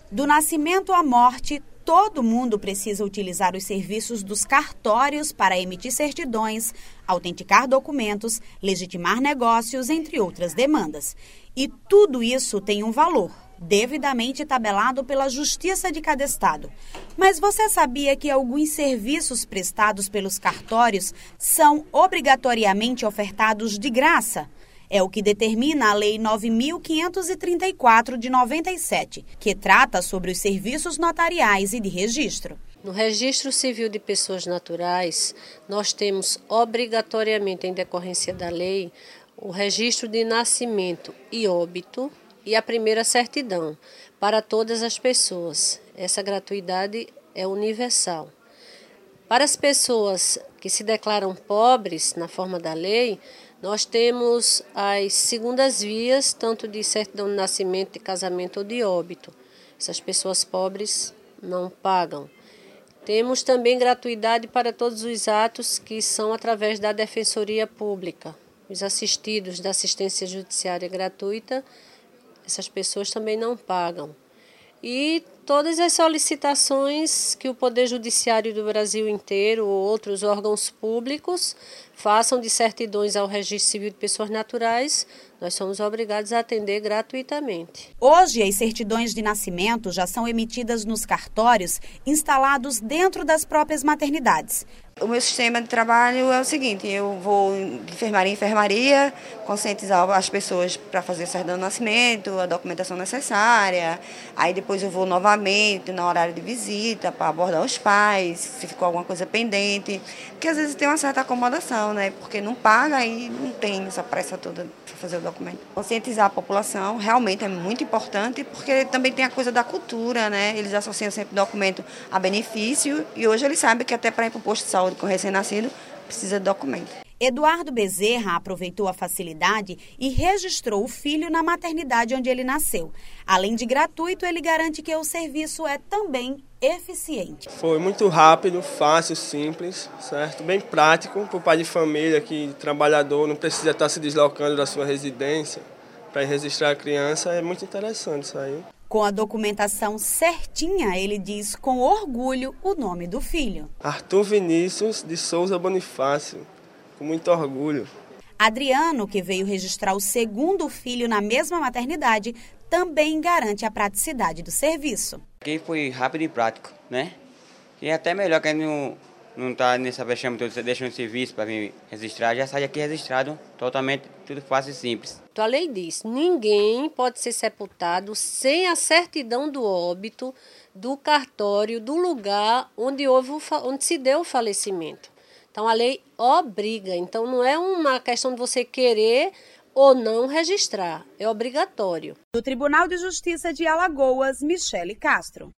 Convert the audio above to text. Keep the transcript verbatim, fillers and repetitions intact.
Do nascimento à morte, todo mundo precisa utilizar os serviços dos cartórios para emitir certidões, autenticar documentos, legitimar negócios, entre outras demandas. E tudo isso tem um valor, devidamente tabelado pela Justiça de cada estado. Mas você sabia que alguns serviços prestados pelos cartórios são obrigatoriamente ofertados de graça? É o que determina a Lei nove mil quinhentos e trinta e quatro de noventa e sete, que trata sobre os serviços notariais e de registro. No Registro Civil de Pessoas Naturais, nós temos obrigatoriamente, em decorrência da lei, o registro de nascimento e óbito e a primeira certidão para todas as pessoas. Essa gratuidade é universal. Para as pessoas que se declaram pobres na forma da lei, nós temos as segundas vias, tanto de certidão de nascimento, de casamento ou de óbito. Essas pessoas pobres não pagam. Temos também gratuidade para todos os atos que são através da Defensoria Pública. Os assistidos da assistência judiciária gratuita, essas pessoas também não pagam. E todas as solicitações que o Poder Judiciário do Brasil inteiro ou outros órgãos públicos façam de certidões ao Registro Civil de Pessoas Naturais, nós somos obrigados a atender gratuitamente. Hoje, as certidões de nascimento já são emitidas nos cartórios instalados dentro das próprias maternidades. O meu sistema de trabalho é o seguinte: eu vou de enfermaria em enfermaria, conscientizar as pessoas para fazer a certidão de nascimento, a documentação necessária. Aí depois eu vou novamente na horário de visita para abordar os pais, se ficou alguma coisa pendente. Porque às vezes tem uma certa acomodação, né? Porque não paga e não tem essa pressa toda para fazer o documento. Conscientizar a população realmente é muito importante, porque também tem a coisa da cultura, né? Eles associam sempre documento a benefício e hoje eles sabem que até para ir para o posto de saúde com recém-nascido, precisa de documento. Eduardo Bezerra aproveitou a facilidade e registrou o filho na maternidade onde ele nasceu. Além de gratuito, ele garante que o serviço é também eficiente. Foi muito rápido, fácil, simples, certo? Bem prático para o pai de família, que trabalhador não precisa estar se deslocando da sua residência para ir registrar a criança. É muito interessante isso aí. Com a documentação certinha, ele diz com orgulho o nome do filho. Arthur Vinícius de Souza Bonifácio, com muito orgulho. Adriano, que veio registrar o segundo filho na mesma maternidade, também garante a praticidade do serviço. Aqui foi rápido e prático, né? E é até melhor que não não está nessa vexame toda, você deixa um serviço para vir registrar, já sai aqui registrado, totalmente tudo fácil e simples. A lei diz, ninguém pode ser sepultado sem a certidão do óbito, do cartório, do lugar onde, houve o, onde se deu o falecimento. Então, a lei obriga, então não é uma questão de você querer ou não registrar, é obrigatório. Do Tribunal de Justiça de Alagoas, Michele Castro.